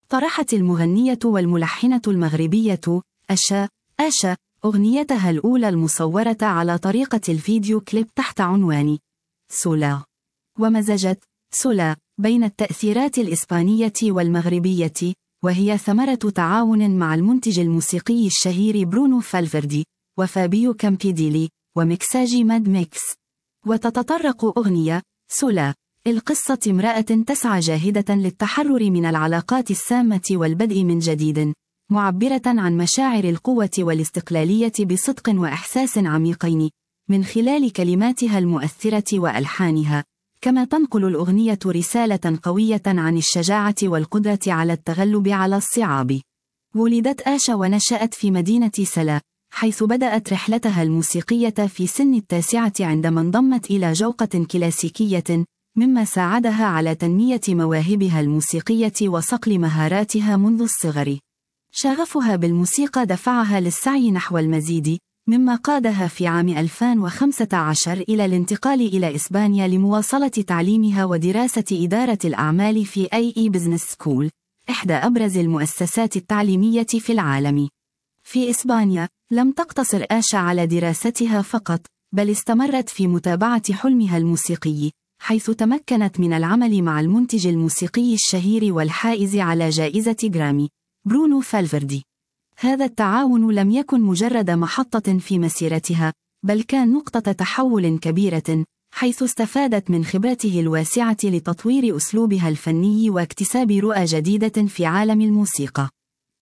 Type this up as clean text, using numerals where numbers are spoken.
طرحت المغنية والملحنة المغربية آشا أغنيتها الأولى المصورة على طريقة الفيديو كليب تحت عنوان سولا، ومزجت سولا بين التأثيرات الإسبانية والمغربية، وهي ثمرة تعاون مع المنتج الموسيقي الشهير برونو فالفيردي وفابيو كامبيديلي ومكساج ماد ميكس. وتتطرق أغنية سولا القصة امرأة تسعى جاهدة للتحرر من العلاقات السامة والبدء من جديد، معبرة عن مشاعر القوة والاستقلالية بصدق وإحساس عميقين من خلال كلماتها المؤثرة وألحانها. كما تنقل الأغنية رسالة قوية عن الشجاعة والقدرة على التغلب على الصعاب. ولدت آشا ونشأت في مدينة سلا، حيث بدأت رحلتها الموسيقية في سن 9 عندما انضمت إلى جوقة كلاسيكية، مما ساعدها على تنمية مواهبها الموسيقية وصقل مهاراتها منذ الصغر. شغفها بالموسيقى دفعها للسعي نحو المزيد، مما قادها في عام 2015 إلى الانتقال إلى إسبانيا لمواصلة تعليمها ودراسة إدارة الأعمال في IE Business School، إحدى أبرز المؤسسات التعليمية في العالم. في إسبانيا، لم تقتصر آشا على دراستها فقط، بل استمرت في متابعة حلمها الموسيقي، حيث تمكنت من العمل مع المنتج الموسيقي الشهير والحائز على جائزة جرامي، برونو فالفيردي. هذا التعاون لم يكن مجرد محطة في مسيرتها، بل كان نقطة تحول كبيرة، حيث استفادت من خبرته الواسعة لتطوير أسلوبها الفني واكتساب رؤى جديدة في عالم الموسيقى.